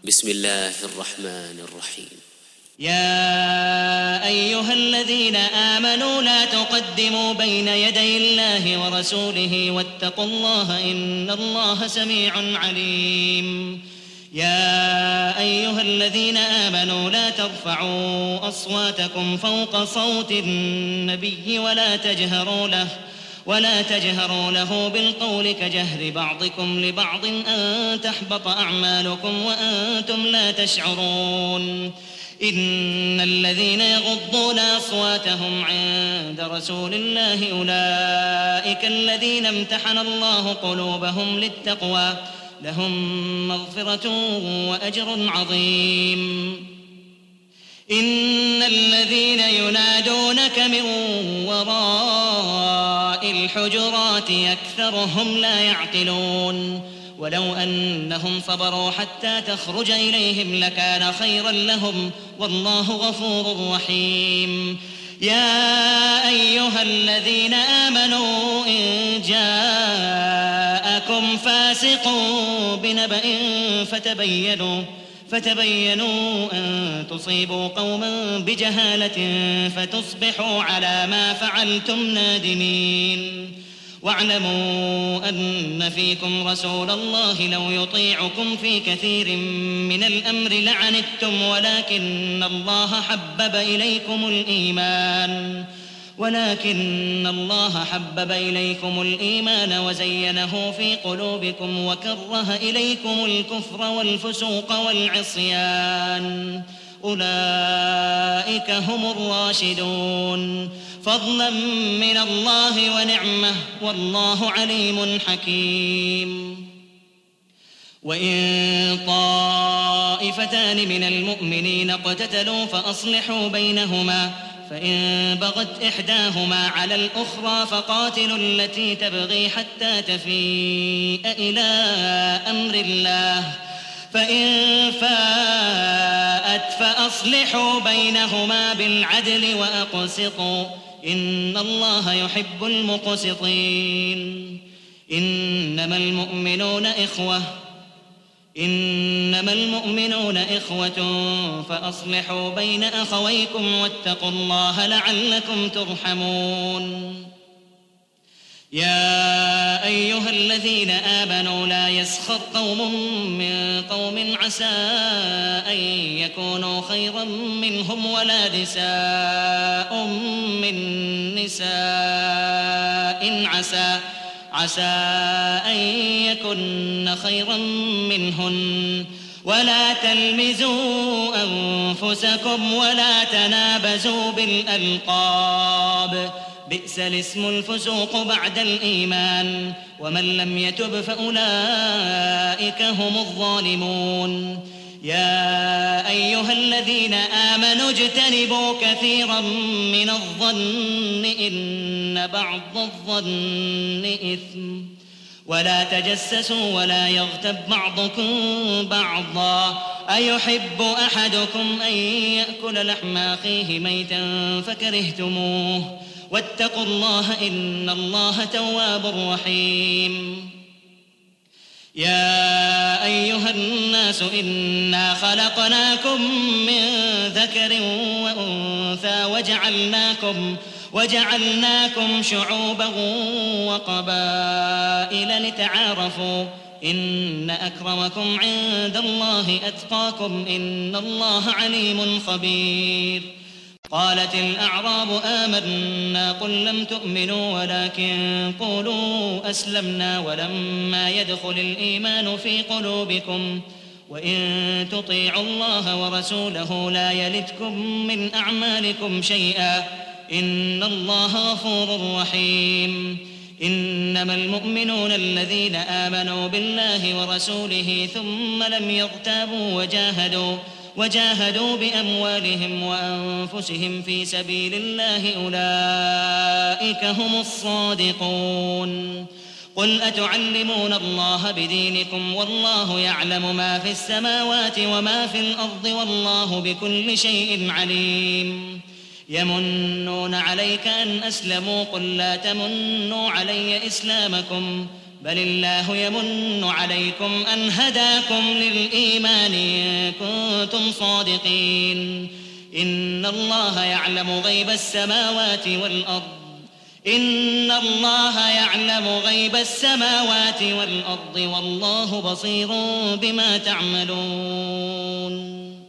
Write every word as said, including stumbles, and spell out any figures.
بسم الله الرحمن الرحيم. يا أيها الذين آمنوا لا تقدموا بين يدي الله ورسوله واتقوا الله إن الله سميع عليم. يا أيها الذين آمنوا لا ترفعوا أصواتكم فوق صوت النبي ولا تجهروا له ولا تجهروا له بالقول كجهر بعضكم لبعض أن تحبط أعمالكم وأنتم لا تشعرون. إن الذين يغضون أصواتهم عند رسول الله أولئك الذين امتحن الله قلوبهم للتقوى لهم مغفرة وأجر عظيم. إن الذين ينادونك من وراء الحجرات أكثرهم لا يعقلون. ولو أنهم صبروا حتى تخرج إليهم لكان خيرا لهم والله غفور رحيم. يا أيها الذين آمنوا إن جاءكم فاسق بنبأ فتبينوا فتبينوا أن تصيبوا قوما بجهالة فتصبحوا على ما فعلتم نادمين. واعلموا أن فيكم رسول الله لو يطيعكم في كثير من الأمر لعنتم ولكن الله حبب إليكم الإيمان ولكن الله حبب إليكم الإيمان وزينه في قلوبكم وكره إليكم الكفر والفسوق والعصيان أولئك هم الراشدون فضلا من الله ونعمة والله عليم حكيم. وإن طائفتان من المؤمنين اقتتلوا فأصلحوا بينهما فإن بغت إحداهما على الأخرى فقاتلوا التي تبغي حتى تفيء إلى أمر الله فإن فاءت فأصلحوا بينهما بالعدل وأقسطوا إن الله يحب المقسطين. إنما المؤمنون إخوة إنما المؤمنون إخوة فأصلحوا بين أخويكم واتقوا الله لعلكم ترحمون. يا أيها الذين آمنوا لا يسخر قوم من قوم عسى أن يكونوا خيرا منهم ولا نساء من نساء عسى عسى أن يكن خيرا منهن ولا تلمزوا أنفسكم ولا تنابزوا بالألقاب بئس الاسم الفسوق بعد الإيمان ومن لم يتب فأولئك هم الظالمون. يا أيها الذين آمنوا اجتنبوا كثيرا من الظن إن بعض الظن إثم ولا تجسسوا ولا يغتب بعضكم بعضا أيحب أحدكم أن يأكل لحم أخيه ميتا فكرهتموه واتقوا الله إن الله تواب رحيم. يا أيها الناس إنا خلقناكم من ذكر وأنثى وجعلناكم وجعلناكم شعوبا وقبائل لتعارفوا إن أكرمكم عند الله أتقاكم إن الله عليم خبير. قالت الأعراب آمنا قل لم تؤمنوا ولكن قولوا أسلمنا ولما يدخل الإيمان في قلوبكم وإن تطيعوا الله ورسوله لا يلتكم من أعمالكم شيئا إن الله غفور رحيم. إنما المؤمنون الذين آمنوا بالله ورسوله ثم لم يرتابوا وجاهدوا وجاهدوا بأموالهم وأنفسهم في سبيل الله أولئك هم الصادقون. قل أتعلمون الله بدينكم والله يعلم ما في السماوات وما في الأرض والله بكل شيء عليم. يمنون عليك أن أسلموا قل لا تمنوا علي إسلامكم بل الله يمن عليكم أن هداكم للإيمان إن كنتم صادقين إن الله يعلم غيب السماوات والأرض إن الله يعلم غيب السماوات والأرض والله بصير بما تعملون.